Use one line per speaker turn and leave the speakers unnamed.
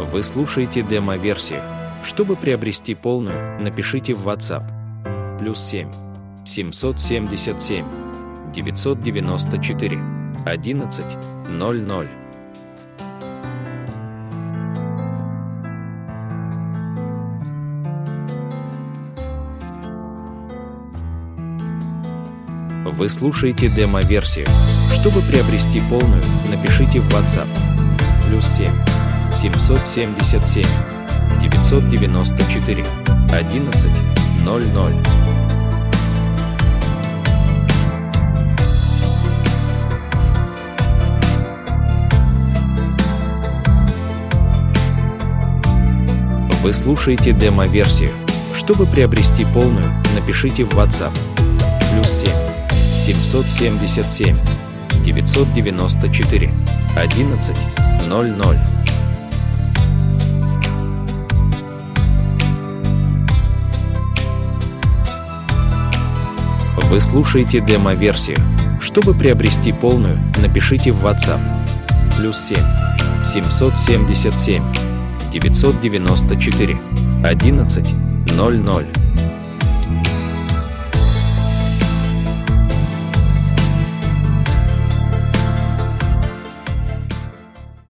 Вы слушаете демо-версию. Чтобы приобрести полную, напишите в WhatsApp +7 777 994 11 00. Вы слушаете демо-версию. Чтобы приобрести полную, напишите в WhatsApp +7 777 994 11 00. Вы слушаете демо-версию. Чтобы приобрести полную, напишите в WhatsApp +7 777 994 11 00. Вы слушаете демо-версию. Чтобы приобрести полную, напишите в WhatsApp +7 777 994 11 00.